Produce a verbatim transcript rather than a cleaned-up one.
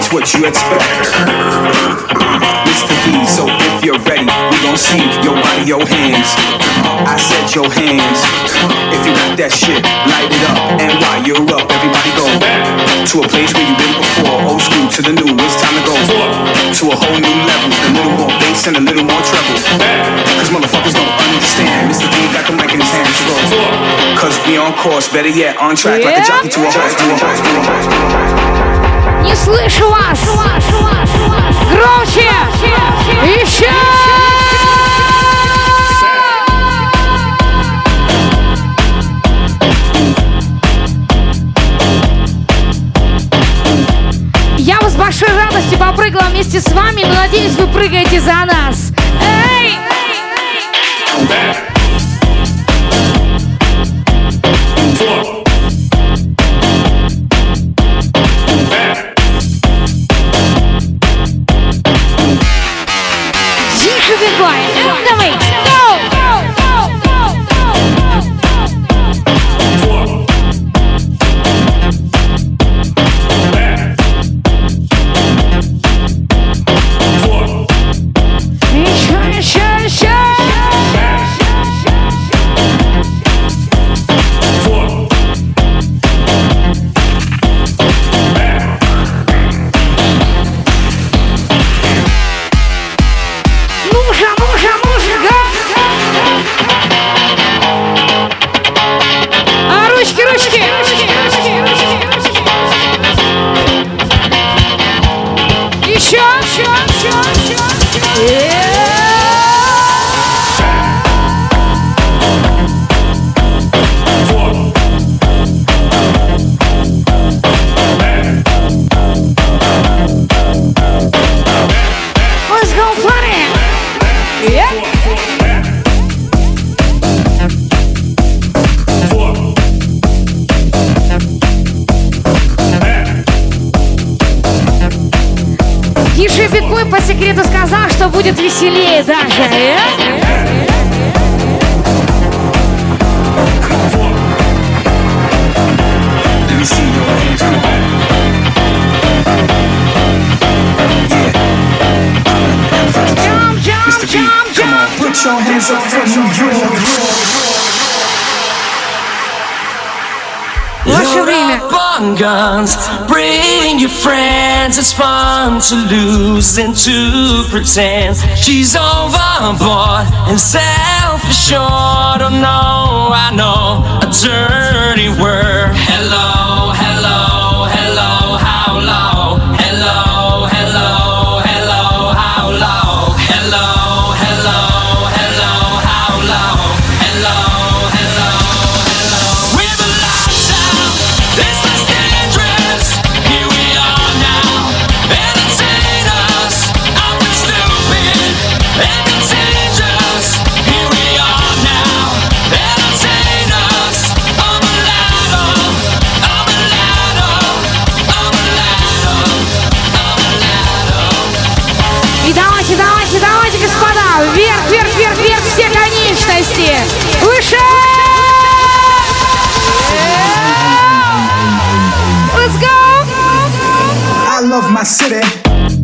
that's what you expect. Mister V, so if you're ready, we gon' see your body, your hands. I said your hands. If you got that shit, light it up. And while you're up, everybody go to a place where you've been before. Old school to the new, it's time to go to a whole new level. A little more bass and a little more treble. Cause motherfuckers don't understand. Mister V got the mic in his hands to go. Cause we on course, better yet, on track, like a jockey to a horse. Не слышу вас! Громче! Еще! Я с большой радостью попрыгала вместе с вами, но надеюсь, вы прыгаете за нас. Эй! Тише бегай! Давай! По секрету сказал, что будет веселее даже. Э? Jump, jump, jump, jump. Put your hands up for New York. Ваше время. Guns, bring your friends. It's fun to lose and to pretend. She's overboard and self-assured. Oh no, I know a dirty word. Hello, hello, hello, how low? Hello, hello, hello, how low? Hello, hello, hello, how low? Hello, hello, hello. We're the last sound. This is dangerous. Here we are now. Entertain us. Are we stupid? Entertain us. Here we are now. Entertain us. I'm a ladder. I'm a ladder. I'm a ladder. I'm a ladder. И давайте, давайте, давайте, господа, вверх, вверх, вверх, вверх, все конечности. Выше! Let's go! I love my city.